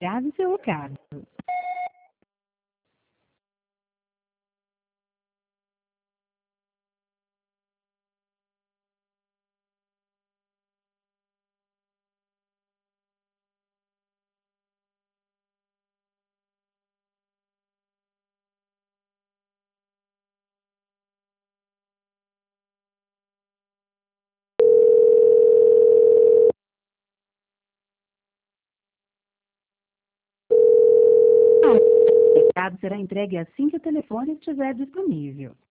Grave seu recado. O recado será entregue assim que o telefone estiver disponível.